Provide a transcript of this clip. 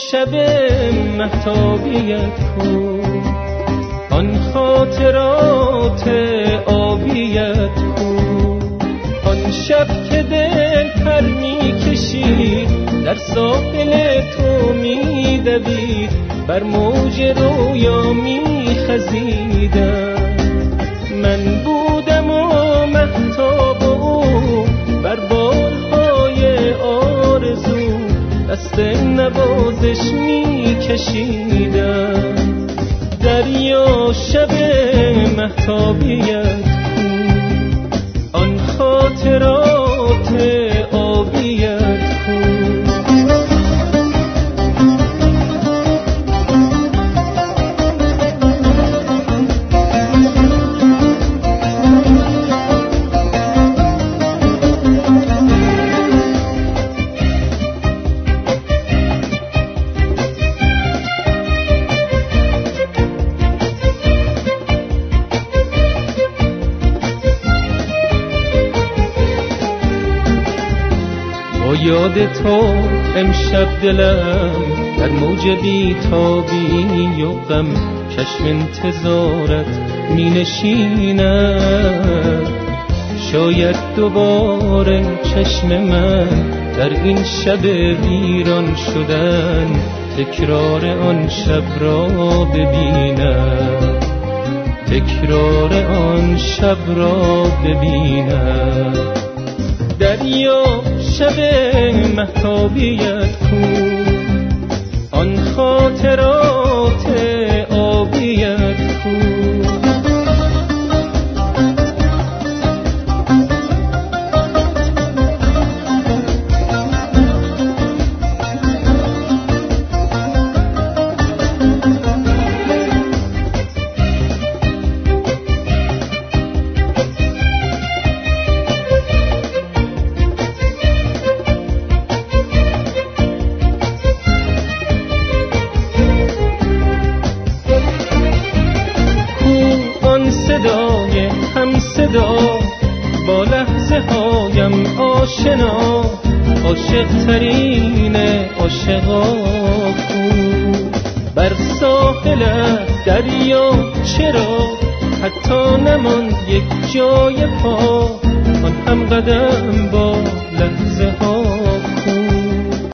شب مهتابیت کو، آن خاطرات آبیت کو، آن شب که دل پر می کشید در ساحل تو می دوید، بر موج رویا می خزیدم. من بودم و مهتاب و بر بالهای آرزو دست نوازش می کشیدم. دریا شب مهتابیت کو، آن خاطرات آبیت کو. یاد تو امشب دلم در موج بی‌تابی و غم چشم انتظارت می نشیند. شاید دوباره چشم من در این شب ویران شدن تکرار آن شب را ببیند، تکرار آن شب را ببیند. دریا شب مهتابیت کو، آن خاطرات آبیت کو. با لحظه هایم آشنا، عاشق ترین عاشقا کو. بر ساحلت دریا چرا حتی نماند یک جای پا، آن هم قدم